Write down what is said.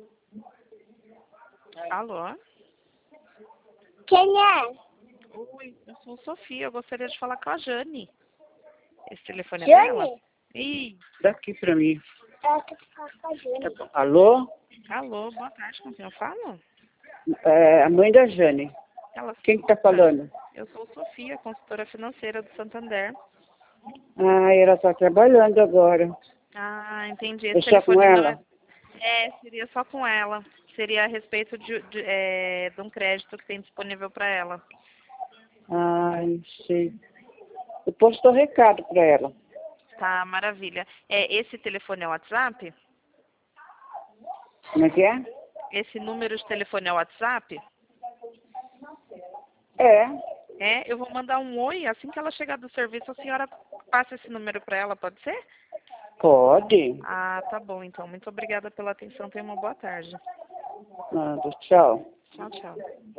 Alô? Quem é? Oi, eu sou Sofia. Eu gostaria de falar com a Jane. Esse telefone é dela? Jane? Ih, Daqui pra mim. Ela quer falar com a Jane. Alô? alô, boa tarde, com quem eu falo? É a mãe da Jane. Ela... Quem que tá falando? Eu sou Sofia, consultora financeira do Santander. Ah, ela tá trabalhando agora. Ah, entendi. É Esse só com telefone não ela? seria só com ela. Seria a respeito de um crédito que tem disponível para ela. Ai, sei. Eu posso dar recado pra ela. Tá, maravilha. Esse telefone é o WhatsApp? Como é que é? Esse número de telefone é o WhatsApp? É. Eu vou mandar um oi. Assim que ela chegar do serviço, a senhora passa esse número para ela, pode ser? Pode. Ah, tá bom, então. Muito obrigada pela atenção. Tenha uma boa tarde. Nada, tchau. Tchau, tchau.